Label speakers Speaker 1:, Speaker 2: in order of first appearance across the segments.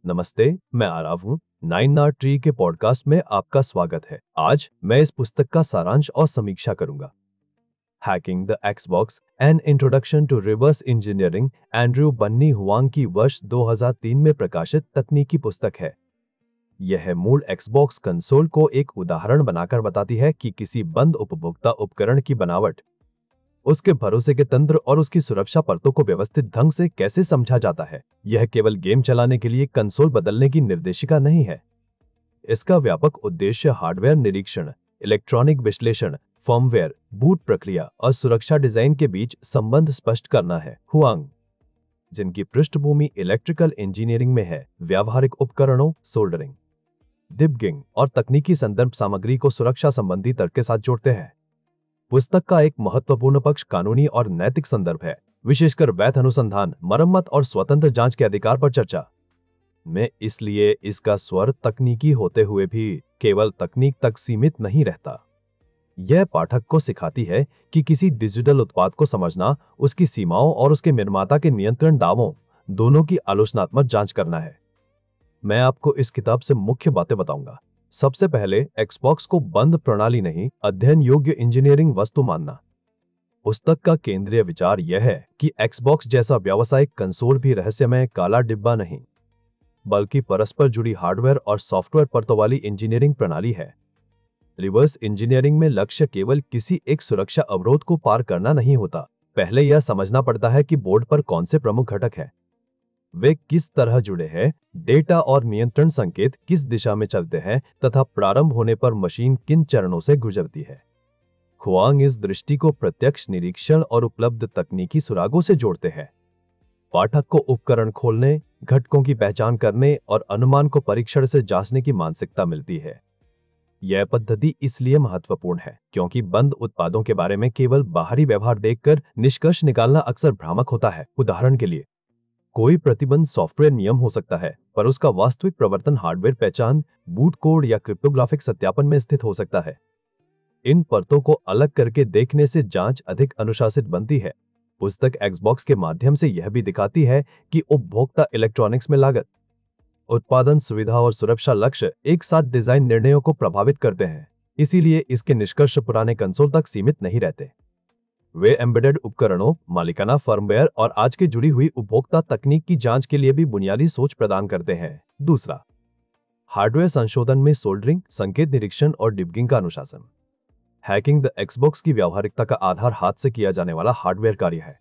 Speaker 1: नमस्ते, मैं आराव हूँ। 9 ट्री के पॉडकास्ट में आपका स्वागत है। आज मैं इस पुस्तक का सारांश और समीक्षा करूंगा। Hacking the Xbox an introduction to reverse engineering Andrew Bunnie Huang की वर्ष 2003 में प्रकाशित तकनीकी पुस्तक है। यह मूल एक्सबॉक्स कंसोल को एक उदाहरण बनाकर बताती है कि किसी बंद उपभोक्ता उपकरण की बनावट, उसके भरोसे के तंत्र और उसकी सुरक्षा परतों को व्यवस्थित ढंग से कैसे समझा जाता है। यह केवल गेम चलाने के लिए कंसोल बदलने की निर्देशिका नहीं है। इसका व्यापक उद्देश्य हार्डवेयर निरीक्षण, इलेक्ट्रॉनिक विश्लेषण, फर्मवेयर, बूट प्रक्रिया और सुरक्षा डिजाइन के बीच संबंध स्पष्ट करना है। हुआंग, जिनकी पृष्ठभूमि इलेक्ट्रिकल इंजीनियरिंग में है, व्यावहारिक उपकरणों, सोल्डरिंग, डिबगिंग और तकनीकी संदर्भ सामग्री को सुरक्षा संबंधी तर्क के साथ जोड़ते हैं। पुस्तक का एक महत्वपूर्ण पक्ष कानूनी और नैतिक संदर्भ है, विशेषकर वैध अनुसंधान, मरम्मत और स्वतंत्र जांच के अधिकार पर चर्चा में। इसलिए इसका स्वर तकनीकी होते हुए भी केवल तकनीक तक सीमित नहीं रहता। यह पाठक को सिखाती है कि किसी डिजिटल उत्पाद को समझना, उसकी सीमाओं और उसके निर्माता के नियंत्रण दावों दोनों की आलोचनात्मक जांच करना है। मैं आपको इस किताब से मुख्य बातें बताऊंगा। सबसे पहले, एक्सबॉक्स को बंद प्रणाली नहीं, अध्ययन योग्य इंजीनियरिंग वस्तु मानना। पुस्तक का केंद्रीय विचार यह है कि एक्सबॉक्स जैसा व्यावसायिक कंसोल भी रहस्यमय काला डिब्बा नहीं, बल्कि परस्पर जुड़ी हार्डवेयर और सॉफ्टवेयर परतों वाली इंजीनियरिंग प्रणाली है। रिवर्स इंजीनियरिंग में लक्ष्य केवल किसी एक सुरक्षा अवरोध को पार करना नहीं होता। पहले यह समझना पड़ता है कि बोर्ड पर कौन से प्रमुख घटक हैं, वे किस तरह जुड़े हैं, डेटा और नियंत्रण संकेत किस दिशा में चलते हैं तथा प्रारंभ होने पर मशीन किन चरणों से गुजरती है। हुआंग इस दृष्टि को प्रत्यक्ष निरीक्षण और उपलब्ध तकनीकी सुरागों से जोड़ते हैं। पाठक को उपकरण खोलने, घटकों की पहचान करने और अनुमान को परीक्षण से जांचने की मानसिकता मिलती है। यह पद्धति इसलिए महत्वपूर्ण है क्योंकि बंद उत्पादों के बारे में केवल बाहरी व्यवहार देखकर निष्कर्ष निकालना अक्सर भ्रामक होता है। उदाहरण के लिए, कोई प्रतिबंध सॉफ्टवेयर नियम हो सकता है, पर उसका वास्तविक प्रवर्तन हार्डवेयर पहचान, बूट कोड या क्रिप्टोग्राफिक सत्यापन में स्थित हो सकता है। इन परतों को अलग करके देखने से जांच अधिक अनुशासित बनती है। पुस्तक एक्सबॉक्स के माध्यम से यह भी दिखाती है कि उपभोक्ता इलेक्ट्रॉनिक्स में लागत, उत्पादन सुविधा और सुरक्षा लक्ष्य एक साथ डिजाइन निर्णयों को प्रभावित करते हैं। इसीलिए इसके निष्कर्ष पुराने कंसोल तक सीमित नहीं रहते। वे एम्बेडेड उपकरणों, मालिकाना फर्मवेयर और आज की जुड़ी हुई उपभोक्ता तकनीक की जांच के लिए भी बुनियादी सोच प्रदान करते हैं। दूसरा, हार्डवेयर संशोधन में सोल्डरिंग, संकेत निरीक्षण और डिबगिंग का अनुशासन। हैकिंग द एक्सबॉक्स की व्यावहारिकता का आधार हाथ से किया जाने वाला हार्डवेयर कार्य है।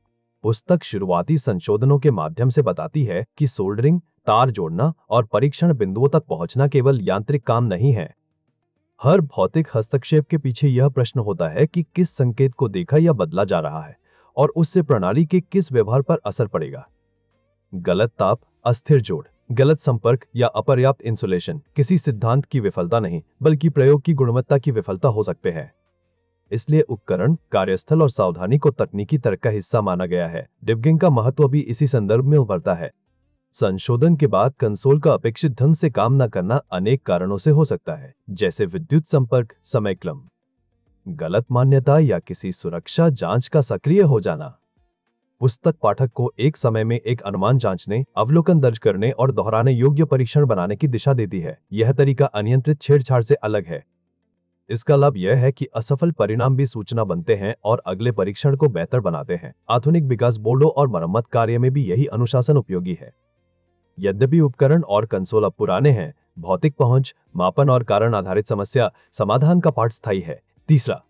Speaker 1: पुस्तक शुरुआती संशोधनों के माध्यम से बताती है कि सोल्डरिंग, तार जोड़ना और परीक्षण बिंदुओं तक पहुंचना केवल यांत्रिक काम नहीं है। हर भौतिक हस्तक्षेप के पीछे यह प्रश्न होता है कि किस संकेत को देखा या बदला जा रहा है और उससे प्रणाली के किस व्यवहार पर असर पड़ेगा। गलत ताप, अस्थिर जोड़, गलत संपर्क या अपर्याप्त इंसुलेशन किसी सिद्धांत की विफलता नहीं, बल्कि प्रयोग की गुणवत्ता की विफलता हो सकते हैं। इसलिए उपकरण, कार्यस्थल और सावधानी को तकनीकी तर्क का हिस्सा माना गया है। डिबगिंग का महत्व भी इसी संदर्भ में उभरता है। संशोधन के बाद कंसोल का अपेक्षित ढंग से काम न करना अनेक कारणों से हो सकता है, जैसे विद्युत संपर्क, समय क्लम, गलत मान्यता या किसी सुरक्षा जांच का सक्रिय हो जाना। पुस्तक पाठक को एक समय में एक अनुमान जांचने, अवलोकन दर्ज करने और दोहराने योग्य परीक्षण बनाने की दिशा देती है। यह तरीका अनियंत्रित छेड़छाड़ से अलग है। इसका लाभ यह है कि असफल परिणाम भी सूचना बनते हैं और अगले परीक्षण को बेहतर बनाते हैं। आधुनिक विकास बोर्डों और मरम्मत कार्य में भी यही अनुशासन उपयोगी है। यद्यपि उपकरण और कंसोल अब पुराने हैं, भौतिक पहुंच, मापन और कारण आधारित समस्या समाधान का पाठ स्थायी है। तीसरा,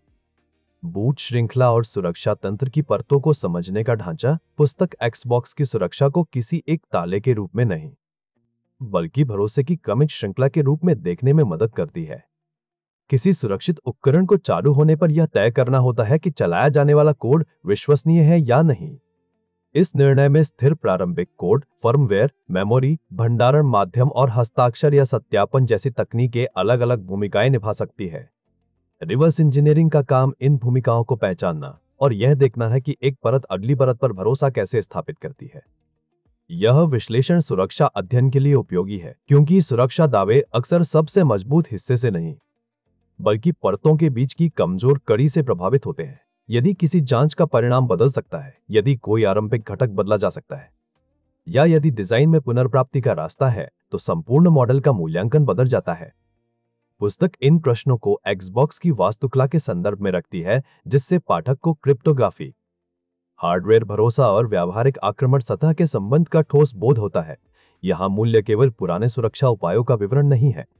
Speaker 1: बूट श्रृंखला और सुरक्षा तंत्र की परतों को समझने का ढांचा। पुस्तक एक्सबॉक्स की सुरक्षा को किसी एक ताले के रूप में नहीं, बल्कि भरोसे की क्रमिक श्रृंखला के रूप में देखने में मदद करती है। किसी सुरक्षित उपकरण को चालू होने पर यह तय करना होता है कि चलाया जाने वाला कोड विश्वसनीय है या नहीं। इस निर्णय में स्थिर प्रारंभिक कोड, फर्मवेयर, मेमोरी, भंडारण माध्यम और हस्ताक्षर या सत्यापन जैसी तकनीकें अलग अलग भूमिकाएं निभा सकती है। रिवर्स इंजीनियरिंग का काम इन भूमिकाओं को पहचानना और यह देखना है कि एक परत अगली परत पर भरोसा कैसे स्थापित करती है। यह विश्लेषण सुरक्षा अध्ययन के लिए उपयोगी है, क्योंकि सुरक्षा दावे अक्सर सबसे मजबूत हिस्से से नहीं, बल्कि परतों के बीच की कमजोर कड़ी से प्रभावित होते हैं। यदि किसी जांच का परिणाम बदल सकता है, यदि कोई आरंभिक घटक बदला जा सकता है, या यदि डिजाइन में पुनर्प्राप्ति का रास्ता है तो संपूर्ण मॉडल का मूल्यांकन बदल जाता है। पुस्तक इन प्रश्नों को एक्सबॉक्स की वास्तुकला के संदर्भ में रखती है, जिससे पाठक को क्रिप्टोग्राफी, हार्डवेयर भरोसा और व्यावहारिक आक्रमण सतह के संबंध का ठोस बोध होता है। यहाँ मूल्य केवल पुराने सुरक्षा उपायों का विवरण नहीं है।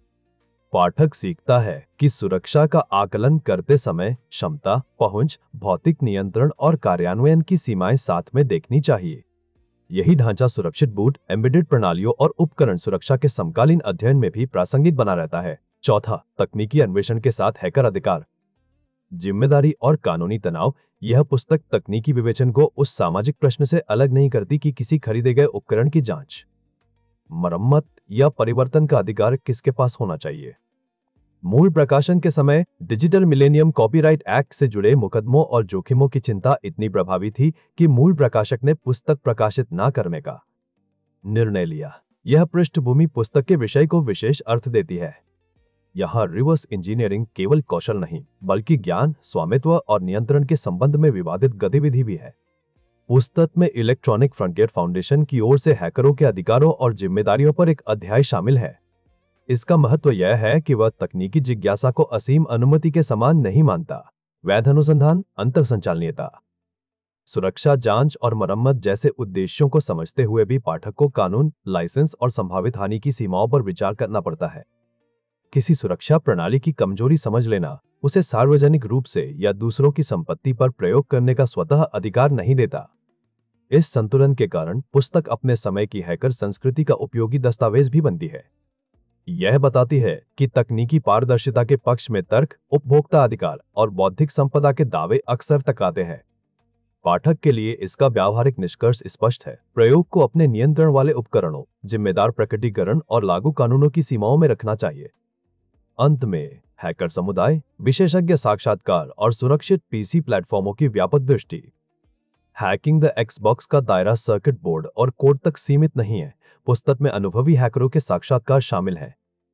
Speaker 1: पाठक सीखता है कि सुरक्षा का आकलन करते समय क्षमता, पहुंच, भौतिक नियंत्रण और कार्यान्वयन की सीमाएं साथ में देखनी चाहिए। यही ढांचा सुरक्षित बूट, एम्बेडेड प्रणालियों और उपकरण सुरक्षा के समकालीन अध्ययन में भी प्रासंगिक बना रहता है। चौथा, तकनीकी अन्वेषण के साथ हैकर अधिकार, जिम्मेदारी और कानूनी तनाव। यह पुस्तक तकनीकी विवेचन को उस सामाजिक प्रश्न से अलग नहीं करती कि किसी खरीदे गए उपकरण की जांच, मरम्मत या परिवर्तन का अधिकार किसके पास होना चाहिए। मूल प्रकाशन के समय डिजिटल मिलेनियम कॉपीराइट एक्ट से जुड़े मुकदमों और जोखिमों की चिंता इतनी प्रभावी थी कि मूल प्रकाशक ने पुस्तक प्रकाशित न करने का निर्णय लिया। यह पृष्ठभूमि पुस्तक के विषय को विशेष अर्थ देती है। यहाँ रिवर्स इंजीनियरिंग केवल कौशल नहीं, बल्कि ज्ञान, स्वामित्व और नियंत्रण के संबंध में विवादित गतिविधि भी है। पुस्तक में इलेक्ट्रॉनिक फ्रंटियर फाउंडेशन की ओर से हैकरों के अधिकारों और जिम्मेदारियों पर एक अध्याय शामिल है। इसका महत्व यह है कि वह तकनीकी जिज्ञासा को असीम अनुमति के समान नहीं मानता। वैध अनुसंधान, अंतर संचालनीयता, सुरक्षा जांच और मरम्मत जैसे उद्देश्यों को समझते हुए भी पाठक को कानून, लाइसेंस और संभावित हानि की सीमाओं पर विचार करना पड़ता है। किसी सुरक्षा प्रणाली की कमजोरी समझ लेना उसे सार्वजनिक रूप से या दूसरों की संपत्ति पर प्रयोग करने का स्वतः अधिकार नहीं देता। इस संतुलन के कारण पुस्तक अपने समय की हैकर संस्कृति का उपयोगी दस्तावेज भी बनती है। यह बताती है कि तकनीकी पारदर्शिता के पक्ष में तर्क, उपभोक्ता अधिकार और बौद्धिक संपदा के दावे अक्सर टकराते हैं। पाठक के लिए इसका व्यावहारिक निष्कर्ष स्पष्ट है। प्रयोग को अपने नियंत्रण वाले उपकरणों, जिम्मेदार प्रकटीकरण और लागू कानूनों की सीमाओं में रखना चाहिए। अंत में हैकर समुदाय, विशेषज्ञ साक्षात्कार और सुरक्षित पीसी प्लेटफॉर्मों की व्यापक दृष्टि। हैकिंग द एक्सबॉक्स का दायरा सर्किट बोर्ड और कोड तक सीमित नहीं है। पुस्तक में अनुभवी हैकरों के साक्षात्कार शामिल हैं,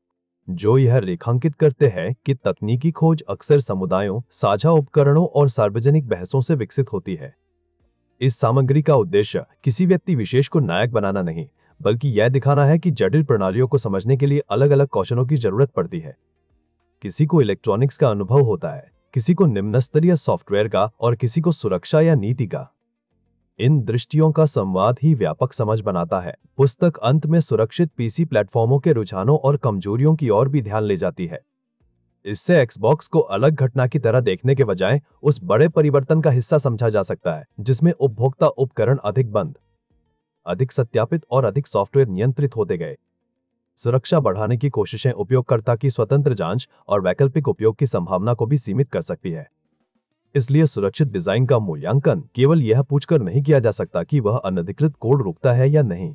Speaker 1: जो यह रेखांकित करते हैं कि तकनीकी खोज अक्सर समुदायों, साझा उपकरणों और सार्वजनिक बहसों से विकसित होती है। इस सामग्री का उद्देश्य किसी व्यक्ति विशेष को नायक बनाना नहीं, बल्कि यह दिखाना है कि जटिल प्रणालियों को समझने के लिए अलग अलग कौशलों की जरूरत पड़ती है। किसी को इलेक्ट्रॉनिक्स का अनुभव होता है, किसी को निम्न स्तरीय सॉफ्टवेयर का और किसी को सुरक्षा या नीति का। इन दृष्टियों का संवाद ही व्यापक समझ बनाता है। पुस्तक अंत में सुरक्षित पीसी प्लेटफॉर्मों के रुझानों और कमजोरियों की ओर भी ध्यान ले जाती है। इससे एक्सबॉक्स को अलग घटना की तरह देखने के बजाय उस बड़े परिवर्तन का हिस्सा समझा जा सकता है, जिसमें उपभोक्ता उपकरण अधिक बंद, अधिक सत्यापित और अधिक सॉफ्टवेयर नियंत्रित होते गए। सुरक्षा बढ़ाने की कोशिशें उपयोगकर्ता की स्वतंत्र जांच और वैकल्पिक उपयोग की संभावना को भी सीमित कर सकती है। इसलिए सुरक्षित डिजाइन का मूल्यांकन केवल यह पूछकर नहीं किया जा सकता कि वह अनधिकृत कोड रोकता है या नहीं।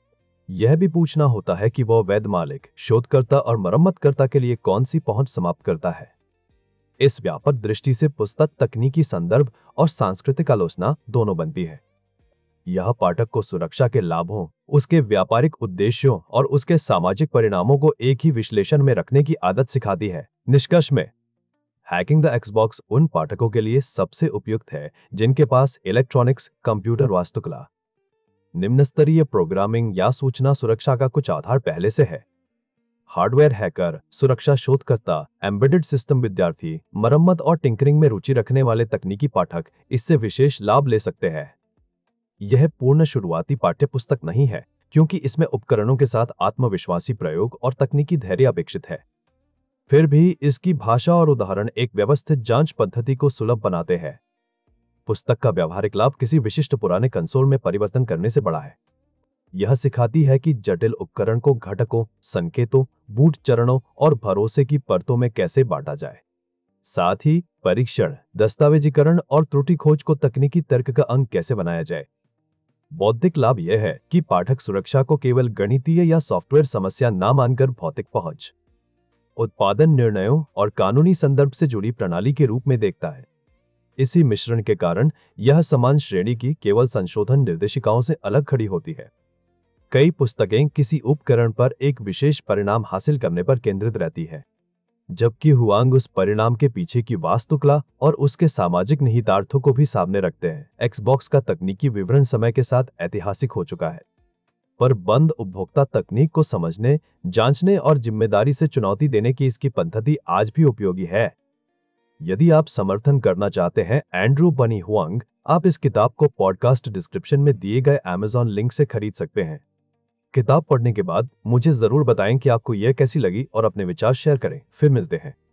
Speaker 1: यह भी पूछना होता है कि वह वैध मालिक, शोधकर्ता और मरम्मतकर्ता के लिए कौन सी पहुंच समाप्त करता है। इस व्यापक दृष्टि से पुस्तक तकनीकी संदर्भ और सांस्कृतिक आलोचना दोनों बनती है। यह पाठक को सुरक्षा के लाभों, उसके व्यापारिक उद्देश्यों और उसके सामाजिक परिणामों को एक ही विश्लेषण में रखने की आदत सिखाती है। निष्कर्ष में, हैकिंग द एक्सबॉक्स उन पाठकों के लिए सबसे उपयुक्त है जिनके पास इलेक्ट्रॉनिक्स, कंप्यूटर वास्तुकला, निम्न स्तरीय प्रोग्रामिंग या सूचना सुरक्षा का कुछ आधार पहले से है। हार्डवेयर हैकर, सुरक्षा शोधकर्ता, एम्बेडेड सिस्टम विद्यार्थी, मरम्मत और टिंकरिंग में रुचि रखने वाले तकनीकी पाठक इससे विशेष लाभ ले सकते हैं। यह पूर्ण शुरुआती पाठ्यपुस्तक नहीं है, क्योंकि इसमें उपकरणों के साथ आत्मविश्वासी प्रयोग और तकनीकी धैर्य अपेक्षित है। फिर भी इसकी भाषा और उदाहरण एक व्यवस्थित जांच पद्धति को सुलभ बनाते हैं। पुस्तक का व्यावहारिक लाभ किसी विशिष्ट पुराने कंसोल में परिवर्तन करने से बड़ा है। यह सिखाती है कि जटिल उपकरण को घटकों, संकेतों, बूट चरणों और भरोसे की परतों में कैसे बांटा जाए। साथ ही परीक्षण, दस्तावेजीकरण और त्रुटि खोज को तकनीकी तर्क का अंग कैसे बनाया जाए। बौद्धिक लाभ यह है कि पाठक सुरक्षा को केवल गणितीय या सॉफ्टवेयर समस्या ना मानकर भौतिक पहुंच, उत्पादन निर्णयों और कानूनी संदर्भ से जुड़ी प्रणाली के रूप में देखता है। इसी मिश्रण के कारण यह समान श्रेणी की केवल संशोधन निर्देशिकाओं से अलग खड़ी होती है। कई पुस्तकें किसी उपकरण पर एक विशेष परिणाम हासिल करने पर केंद्रित रहती है, जबकि हुआंग उस परिणाम के पीछे की वास्तुकला और उसके सामाजिक निहितार्थों को भी सामने रखते हैं। एक्सबॉक्स का तकनीकी विवरण समय के साथ ऐतिहासिक हो चुका है। पर बंद उपभोक्ता तकनीक को समझने, जांचने और जिम्मेदारी से चुनौती देने की इसकी पद्धति आज भी उपयोगी है। यदि आप समर्थन करना चाहते हैं एंड्रू बनी हुआंग, आप इस किताब को पॉडकास्ट डिस्क्रिप्शन में दिए गए Amazon लिंक से खरीद सकते हैं। किताब पढ़ने के बाद मुझे जरूर बताएं कि आपको यह कैसी लगी और अपने विचार शेयर करें। फिर मिलते हैं।